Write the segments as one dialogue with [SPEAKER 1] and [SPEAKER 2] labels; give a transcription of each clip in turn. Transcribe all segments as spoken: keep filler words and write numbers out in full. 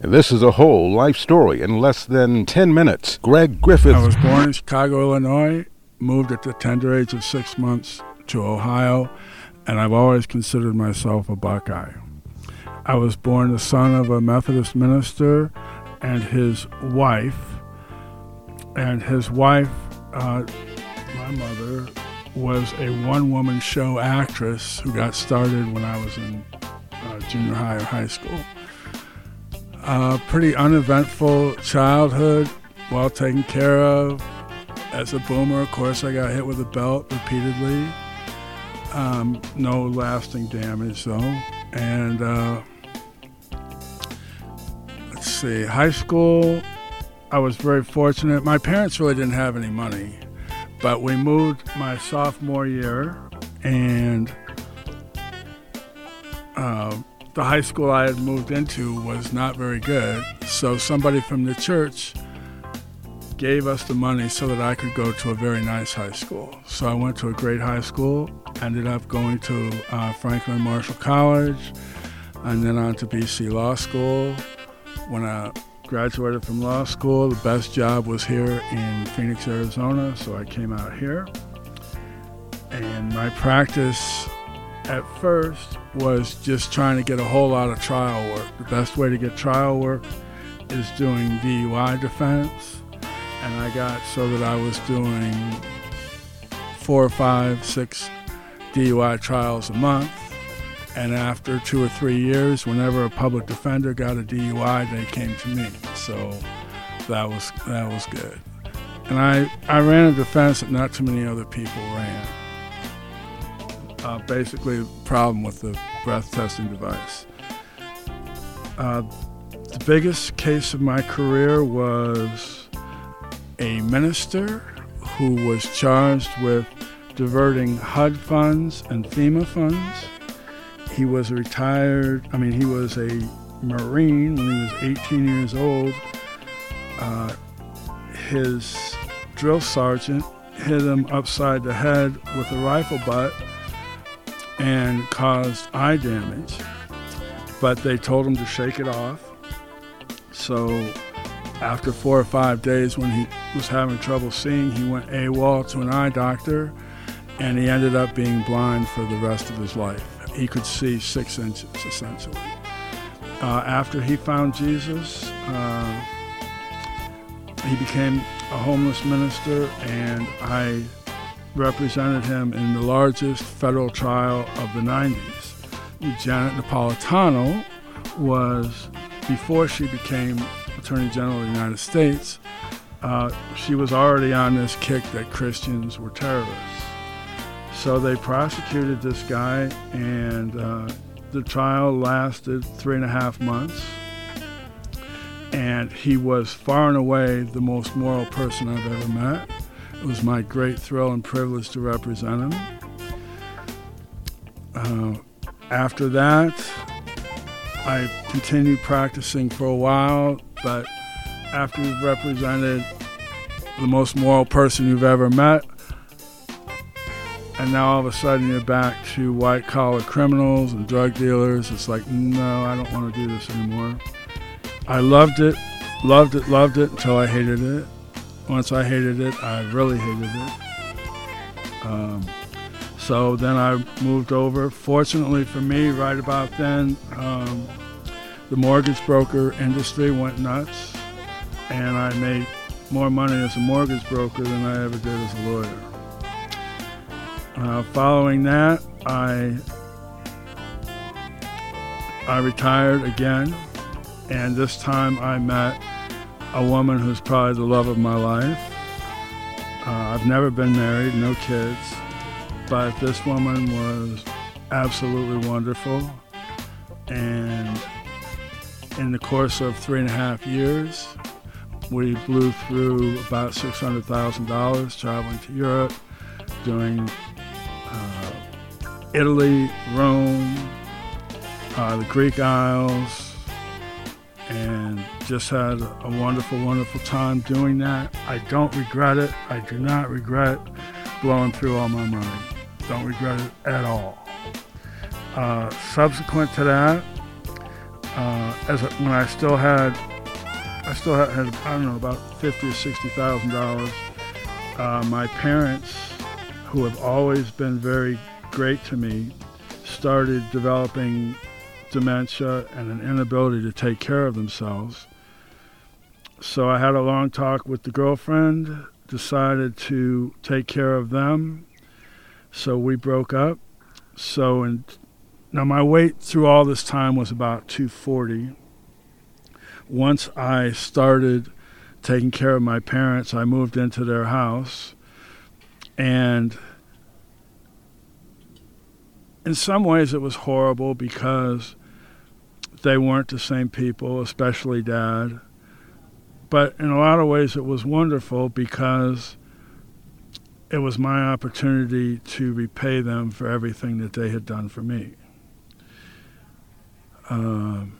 [SPEAKER 1] This is a whole life story in less than ten minutes. Greg Griffith.
[SPEAKER 2] I was born in Chicago, Illinois, moved at the tender age of six months to Ohio, and I've always considered myself a Buckeye. I was born the son of a Methodist minister and his wife, and his wife, uh, my mother, was a one-woman show actress who got started when I was in uh, junior high or high school. Uh, pretty uneventful childhood, well taken care of. As a boomer, of course, I got hit with a belt repeatedly. Um, no lasting damage, though. And uh, let's see, high school, I was very fortunate. My parents really didn't have any money, but we moved my sophomore year, and uh, the high school I had moved into was not very good, so somebody from the church gave us the money so that I could go to a very nice high school. So I went to a great high school, ended up going to uh, Franklin Marshall College, and then on to B C Law School. When I graduated from law school, the best job was here in Phoenix, Arizona, so I came out here. And my practice at first was just trying to get a whole lot of trial work. The best way to get trial work is doing D U I defense. And I got so that I was doing four, five, six D U I trials a month. And after two or three years, whenever a public defender got a D U I, they came to me. So that was that was good. And I, I ran a defense that not too many other people ran. Uh, basically, the problem with the breath testing device. Uh, the biggest case of my career was a minister who was charged with diverting H U D funds and FEMA funds. He was a retired, I mean, he was a Marine when he was eighteen years old. Uh, his drill sergeant hit him upside the head with a rifle butt and caused eye damage, but they told him to shake it off. So after four or five days, when he was having trouble seeing, he went AWOL to an eye doctor, and he ended up being blind for the rest of his life. He could see six inches, essentially. Uh, after he found Jesus, uh, he became a homeless minister, and I represented him in the largest federal trial of the nineties. Janet Napolitano was, before she became Attorney General of the United States, uh, she was already on this kick that Christians were terrorists. So they prosecuted this guy, and uh, the trial lasted three and a half months. And he was far and away the most moral person I've ever met. It was my great thrill and privilege to represent him. Uh, after that, I continued practicing for a while, but after you've represented the most moral person you've ever met, and now all of a sudden you're back to white-collar criminals and drug dealers, it's like, no, I don't want to do this anymore. I loved it, loved it, loved it until I hated it. Once I hated it, I really hated it. Um, so then I moved over. Fortunately for me, right about then, um, the mortgage broker industry went nuts, and I made more money as a mortgage broker than I ever did as a lawyer. Uh, following that, I I retired again, and this time I met a woman who's probably the love of my life. Uh, I've never been married, no kids, but this woman was absolutely wonderful. And in the course of three and a half years, we blew through about six hundred thousand dollars traveling to Europe, doing uh, Italy, Rome, uh, the Greek Isles, and just had a wonderful, wonderful time doing that. I don't regret it. I do not regret blowing through all my money. Don't regret it at all. Uh, subsequent to that, uh, as a, when I still had, I still had, had I don't know, about fifty or sixty thousand dollars. Uh, my parents, who have always been very great to me, started developing dementia and an inability to take care of themselves. So I had a long talk with the girlfriend, decided to take care of them. So we broke up. So in, now my weight through all this time was about two forty. Once I started taking care of my parents, I moved into their house. And in some ways it was horrible because they weren't the same people, especially Dad. But in a lot of ways it was wonderful because it was my opportunity to repay them for everything that they had done for me. Um,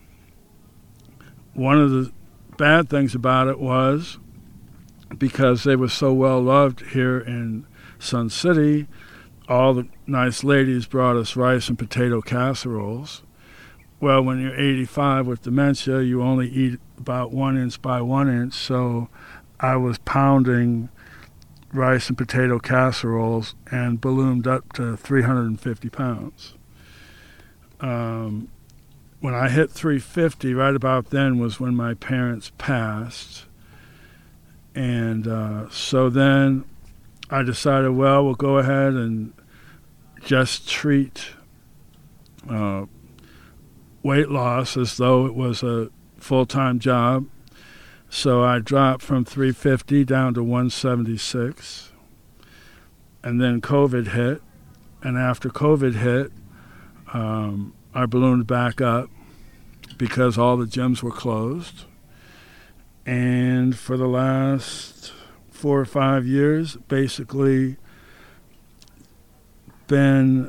[SPEAKER 2] one of the bad things about it was because they were so well loved here in Sun City, all the nice ladies brought us rice and potato casseroles. Well, when you're eighty-five with dementia, you only eat about one inch by one inch, so I was pounding rice and potato casseroles and ballooned up to three hundred fifty pounds. Um, when I hit three fifty, right about then was when my parents passed. And uh, so then I decided, well, we'll go ahead and just treat uh, weight loss as though it was a full-time job. So I dropped from three fifty down to one seventy-six. And then COVID hit. And after COVID hit, um, I ballooned back up because all the gyms were closed. And for the last four or five years, basically been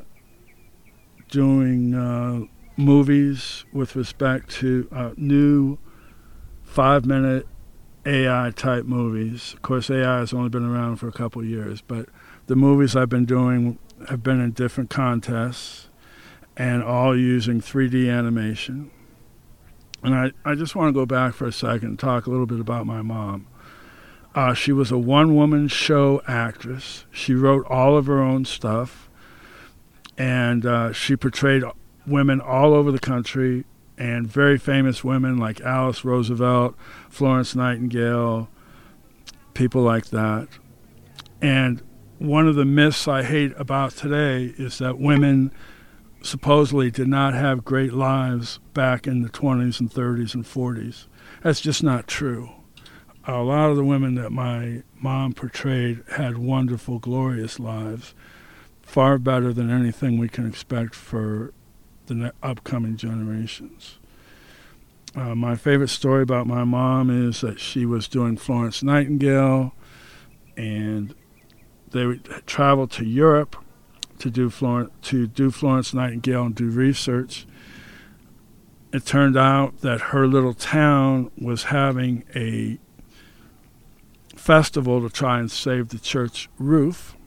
[SPEAKER 2] doing uh, movies with respect to uh, new five-minute A I-type movies. Of course, A I has only been around for a couple of years, but the movies I've been doing have been in different contests and all using three D animation. And I, I just want to go back for a second and talk a little bit about my mom. Uh, she was a one-woman show actress. She wrote all of her own stuff, and uh, she portrayed women all over the country, and very famous women like Alice Roosevelt, Florence Nightingale, people like that. And one of the myths I hate about today is that women supposedly did not have great lives back in the twenties and thirties and forties. That's just not true. A lot of the women that my mom portrayed had wonderful, glorious lives, far better than anything we can expect for the ne- upcoming generations. Uh, my favorite story about my mom is that she was doing Florence Nightingale, and they would travel to Europe to do Florence, to do Florence Nightingale and do research. It turned out that her little town was having a festival to try and save the church roof.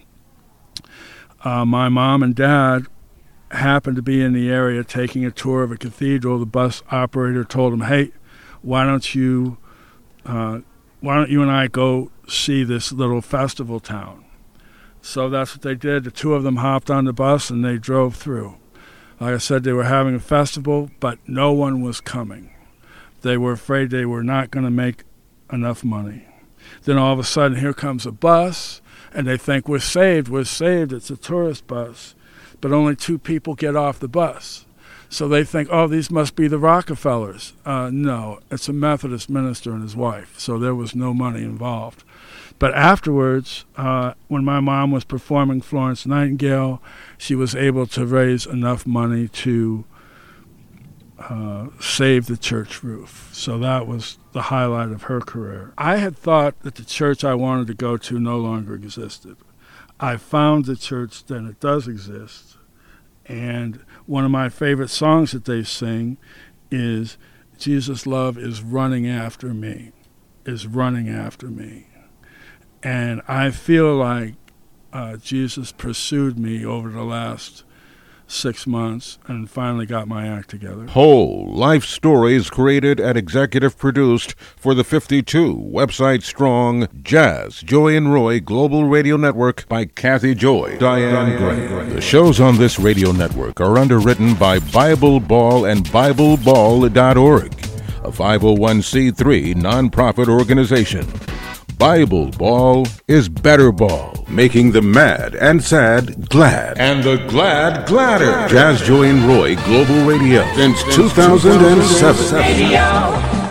[SPEAKER 2] Uh, my mom and dad happened to be in the area taking a tour of a cathedral. The bus operator told them, "Hey, why don't you, uh, why don't you and I go see this little festival town?" So that's what they did. The two of them hopped on the bus and they drove through. Like I said, they were having a festival, but no one was coming. They were afraid they were not going to make enough money. Then all of a sudden, here comes a bus, and they think, we're saved, we're saved, it's a tourist bus. But only two people get off the bus. So they think, oh, these must be the Rockefellers. Uh, no, it's a Methodist minister and his wife, so there was no money involved. But afterwards, uh, when my mom was performing Florence Nightingale, she was able to raise enough money to uh, save the church roof. So that was the highlight of her career. I had thought that the church I wanted to go to no longer existed. I found the church that it does exist. And one of my favorite songs that they sing is, Jesus' love is running after me, is running after me. And I feel like uh, Jesus pursued me over the last six months and finally got my act together.
[SPEAKER 1] Whole life stories created and executive produced for the fifty-two website strong Jazz, Joy and Roy Global Radio Network by Kathy Joy, Diane Gray. The shows on this radio network are underwritten by Bible Ball and Bible Ball dot org, a five oh one c three nonprofit organization. Bible Ball is better ball, making the mad and sad glad, and the glad gladder. Jazz, Joy and Roy Global Radio since two thousand seven.